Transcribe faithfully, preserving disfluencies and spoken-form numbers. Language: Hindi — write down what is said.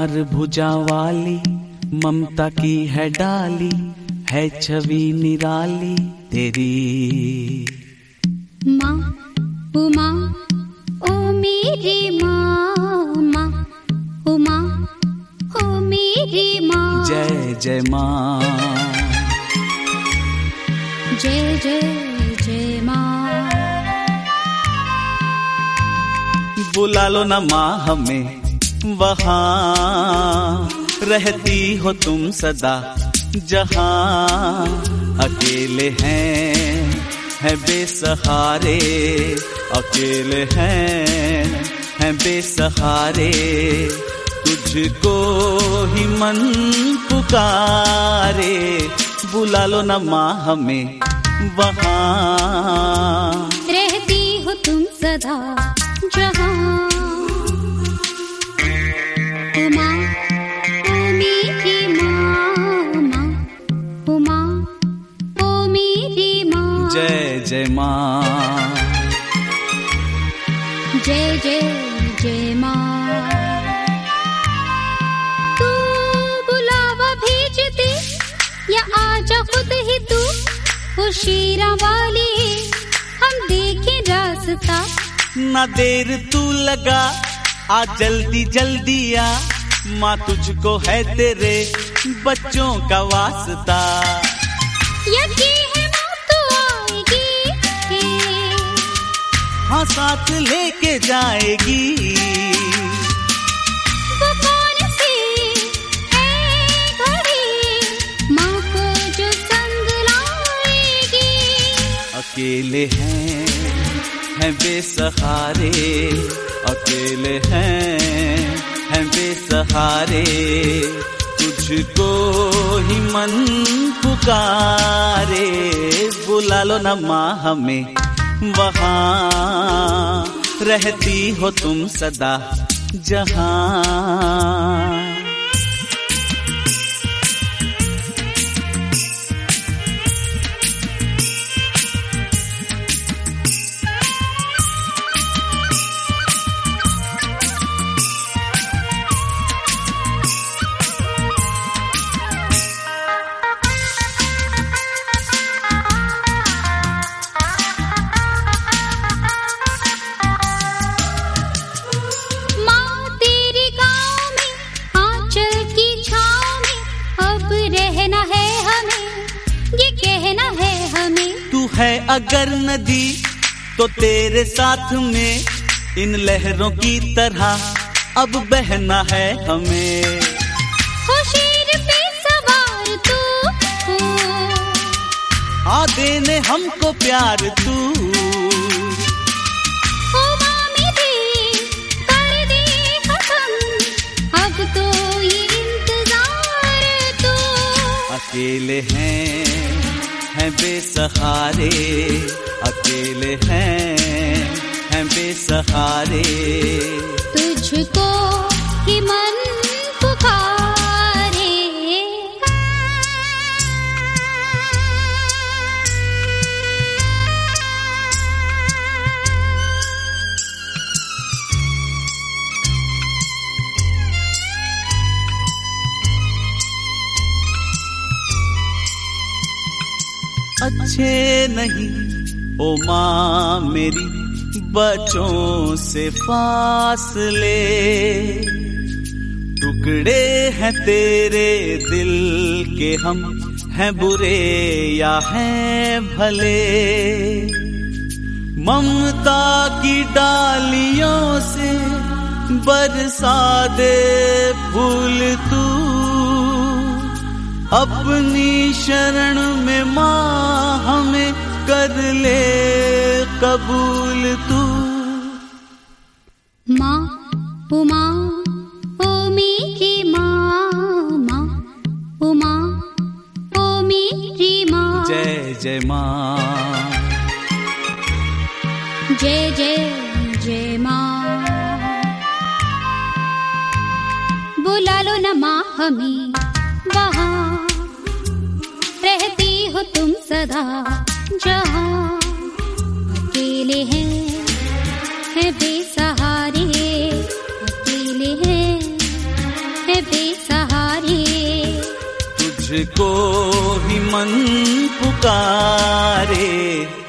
चार भुजा वाली ममता की है डाली, है छवि निराली तेरी। माँ उमा ओ मेरी माँ, माँ उमा ओ मेरी माँ। जय जय माँ, जय जय जय माँ। बुला लो ना माँ हमें, वहाँ रहती हो तुम सदा जहाँ। अकेले हैं हैं बेसहारे, अकेले हैं हैं बेसहारे, तुझको ही मन पुकारे। बुला लो ना माँ हमें, वहाँ रहती हो तुम सदा जहाँ। उमा ओ मेरी माँ, माँ उमा ओ मेरी माँ। जय जय माँ, जय जय जय माँ। तू बुलावा भेजती या आजा खुद ही तू, ओ शीरा वाली हम देखें रास्ता। ना देर तू लगा, आ जल्दी जल्दी आ, माँ तुझको है तेरे बच्चों का वास्ता। यकीन है माँ तू आएगी, हाँ साथ लेके जाएगी। वो कौन सी है घड़ी माँ को जो संग लाएगी। अकेले हैं हैं बेसहारे, अकेले हैं हैं बेसहारे, तुझको ही मन पुकारे। बुला लो ना माँ हमें, वहाँ रहती हो तुम सदा जहाँ। है अगर नदी तो तेरे साथ में इन लहरों की तरह अब बहना है हमें। हो शेर पे सवार तू, आ देने हमको प्यार तू। हो माँ मेरी कर दे खत्म अब तो ये इंतजार तू। अकेले हैं हैं बेसहारे, अकेले हैं हैं बेसहारे, तुझको ही मन पुकारे। अच्छे नहीं ओ माँ मेरी बच्चों से फासले, टुकड़े हैं तेरे दिल के हम हैं बुरे या हैं भले। ममता की डालियों से बरसा दे फूल तू, अपनी शरण में माँ हमें कर ले कबूल तू। माँ उमा ओ मेरी माँ, माँ उमा ओ मेरी माँ। जय जय माँ, जय जय जय माँ। बुला लो ना माँ हमें, वहाँ रहती हो तुम सदा जहाँ। अकेले हैं हैं बेसहारे, अकेले हैं हैं को ही मन पुकारे।